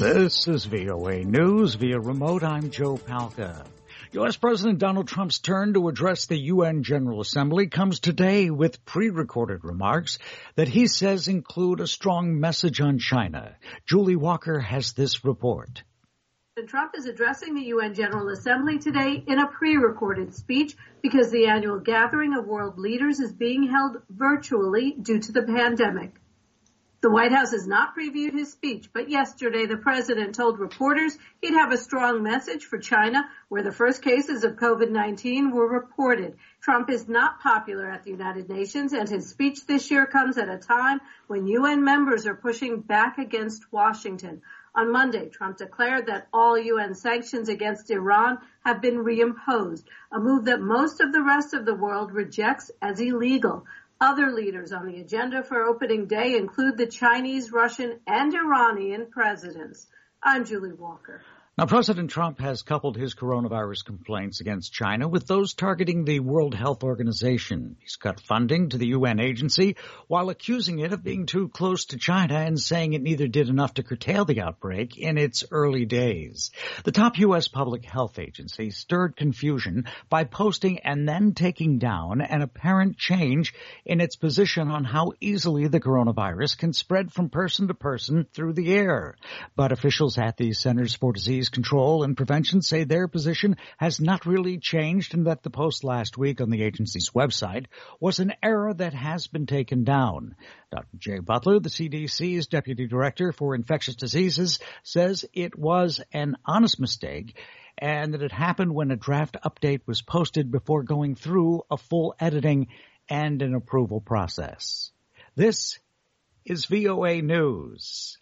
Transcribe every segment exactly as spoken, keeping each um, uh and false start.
This is V O A News. Via remote, I'm Joe Palca. U S. President Donald Trump's turn to address the U N General Assembly comes today with pre-recorded remarks that he says include a strong message on China. Julie Walker has this report. Trump is addressing the U N General Assembly today in a pre-recorded speech because the annual gathering of world leaders is being held virtually due to the pandemic. The White House has not previewed his speech, but yesterday the president told reporters he'd have a strong message for China, where the first cases of COVID nineteen were reported. Trump is not popular at the United Nations, and his speech this year comes at a time when U N members are pushing back against Washington. On Monday, Trump declared that all U N sanctions against Iran have been reimposed, a move that most of the rest of the world rejects as illegal. Other leaders on the agenda for opening day include the Chinese, Russian, and Iranian presidents. I'm Julie Walker. Now, President Trump has coupled his coronavirus complaints against China with those targeting the World Health Organization. He's cut funding to the U N agency while accusing it of being too close to China and saying it neither did enough to curtail the outbreak in its early days. The top U S public health agency stirred confusion by posting and then taking down an apparent change in its position on how easily the coronavirus can spread from person to person through the air. But officials at the Centers for Disease Control and Prevention say their position has not really changed and that the post last week on the agency's website was an error that has been taken down. Doctor Jay Butler, the C D C's Deputy Director for Infectious Diseases, says it was an honest mistake and that it happened when a draft update was posted before going through a full editing and an approval process. This is V O A News.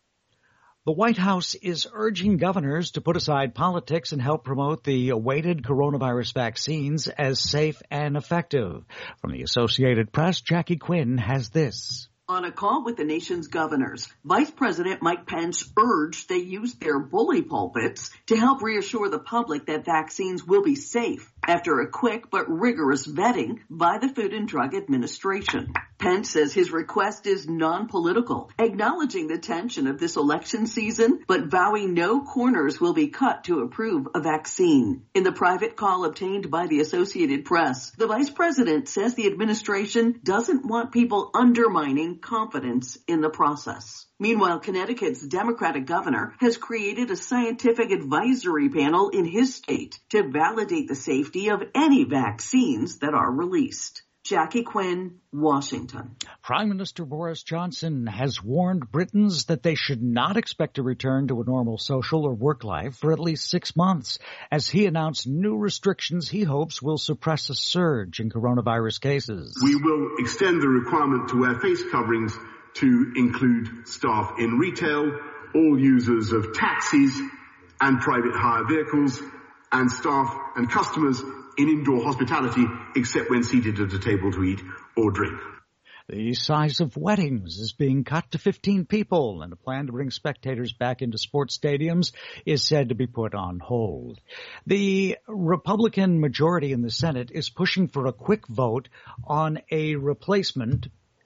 The White House is urging governors to put aside politics and help promote the awaited coronavirus vaccines as safe and effective. From the Associated Press, Jackie Quinn has this. On a call with the nation's governors, Vice President Mike Pence urged they use their bully pulpits to help reassure the public that vaccines will be safe after a quick but rigorous vetting by the Food and Drug Administration. Pence says his request is non-political, acknowledging the tension of this election season, but vowing no corners will be cut to approve a vaccine. In the private call obtained by the Associated Press, the vice president says the administration doesn't want people undermining confidence in the process. Meanwhile, Connecticut's Democratic governor has created a scientific advisory panel in his state to validate the safety of any vaccines that are released. Jackie Quinn, Washington. Prime Minister Boris Johnson has warned Britons that they should not expect to return to a normal social or work life for at least six months, as he announced new restrictions he hopes will suppress a surge in coronavirus cases. We will extend the requirement to wear face coverings to include staff in retail, all users of taxis and private hire vehicles, and staff and customers in indoor hospitality, except when seated at a table to eat or drink. The size of weddings is being cut to fifteen people, and a plan to bring spectators back into sports stadiums is said to be put on hold. The Republican majority in the Senate is pushing for a quick vote on a replacement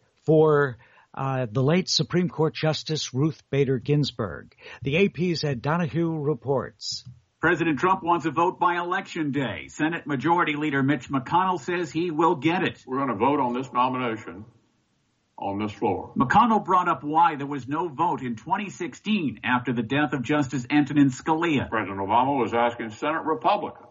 for Uh, the late Supreme Court Justice Ruth Bader Ginsburg. The A P's Ed Donahue reports. President Trump wants a vote by Election Day. Senate Majority Leader Mitch McConnell says he will get it. We're going to vote on this nomination on this floor. McConnell brought up why there was no vote in twenty sixteen after the death of Justice Antonin Scalia. President Obama was asking Senate Republicans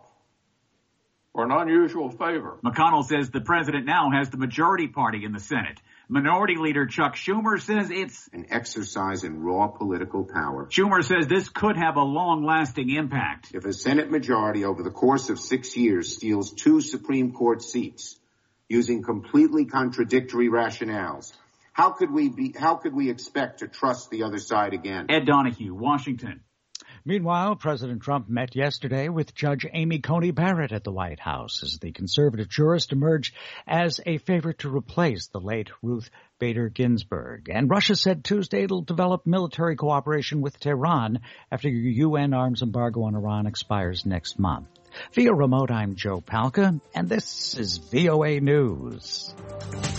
for an unusual favor. McConnell says the president now has the majority party in the Senate. Minority Leader Chuck Schumer says it's an exercise in raw political power. Schumer says this could have a long-lasting impact. If a Senate majority over the course of six years steals two Supreme Court seats using completely contradictory rationales, how could we be, how could we expect to trust the other side again? Ed Donahue, Washington. Meanwhile, President Trump met yesterday with Judge Amy Coney Barrett at the White House as the conservative jurist emerged as a favorite to replace the late Ruth Bader Ginsburg. And Russia said Tuesday it'll develop military cooperation with Tehran after your U N arms embargo on Iran expires next month. Via remote, I'm Joe Palca, and this is V O A News.